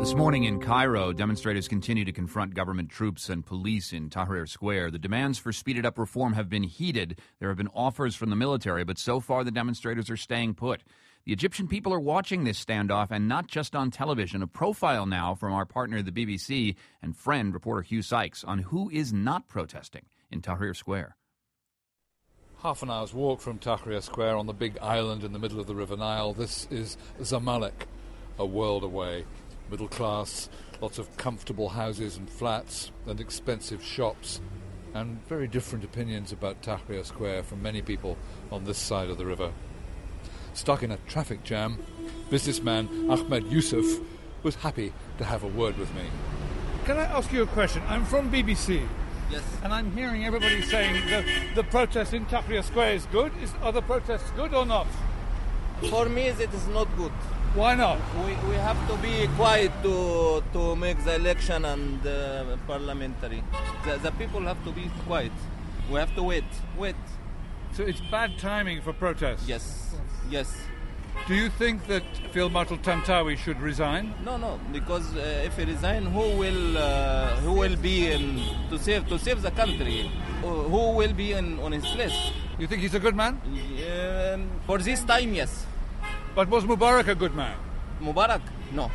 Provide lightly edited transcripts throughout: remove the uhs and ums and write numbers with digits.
This morning in Cairo, demonstrators continue to confront government troops and police in Tahrir Square. The demands for speeded-up reform have been heated. There have been offers from the military, but so far the demonstrators are staying put. The Egyptian people are watching this standoff, and not just on television. A profile now from our partner, the BBC, and friend, reporter Hugh Sykes, on who is not protesting in Tahrir Square. Half an hour's walk from Tahrir Square on the big island in the middle of the River Nile. This is Zamalek, a world away. Middle class, lots of comfortable houses and flats and expensive shops, and very different opinions about Tahrir Square from many people on this side of the river. Stuck in a traffic jam, businessman Ahmed Yusuf was happy to have a word with me. Can I ask you a question? I'm from BBC. Yes. And I'm hearing everybody saying that the protest in Tahrir Square is good. Are the protests good or not? For me, it is not good. Why not? We have to be quiet to make the election and parliamentary. The people have to be quiet. We have to wait. So it's bad timing for protests? Yes. Do you think that Field Marshal Tantawi should resign? No, because if he resign, who will be in to save the country? Who will be on his place? You think he's a good man? For this time, yes. But was Mubarak a good man? Mubarak? No.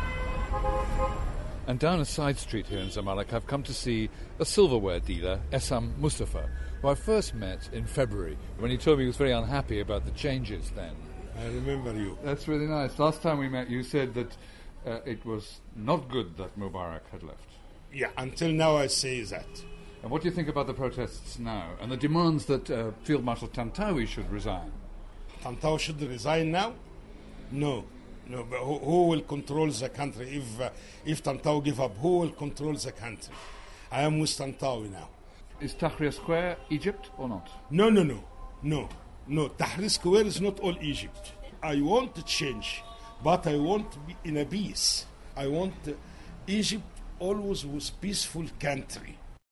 And down a side street here in Zamalek, I've come to see a silverware dealer, Essam Mustafa, who I first met in February, when he told me he was very unhappy about the changes then. I remember you. That's really nice. Last time we met, you said that it was not good that Mubarak had left. Yeah, until now I say that. And what do you think about the protests now and the demands that Field Marshal Tantawi should resign? Tantawi should resign now? No, but who will control the country? If Tantawi give up, who will control the country? I am with Tantawi now. Is Tahrir Square Egypt or not? No. Tahrir Square is not all Egypt. I want to change, but I want to be in a peace. I want Egypt always was peaceful country.